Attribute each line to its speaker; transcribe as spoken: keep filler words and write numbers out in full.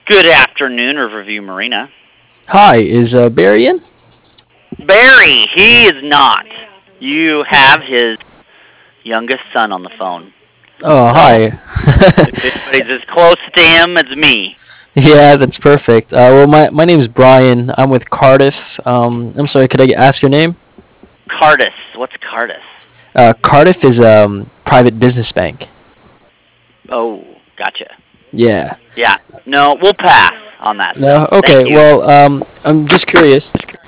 Speaker 1: Good afternoon, Riverview Marina.
Speaker 2: Hi, is uh, Barry in?
Speaker 1: Barry, he is not. You have his youngest son on the phone.
Speaker 2: Oh,
Speaker 1: So,
Speaker 2: hi.
Speaker 1: if anybody's as close to him, it's me.
Speaker 2: Yeah, that's perfect. Uh, well, my my name's Brian. I'm with Cardiff. Um, I'm sorry, could I ask your name?
Speaker 1: Cardis. What's Cardis?
Speaker 2: Uh, Cardiff is a um, private business bank.
Speaker 1: Oh, gotcha.
Speaker 2: Yeah.
Speaker 1: Yeah. No, we'll pass on that stuff.
Speaker 2: No.
Speaker 1: Thank
Speaker 2: Okay.
Speaker 1: you.
Speaker 2: Well, um, I'm just curious.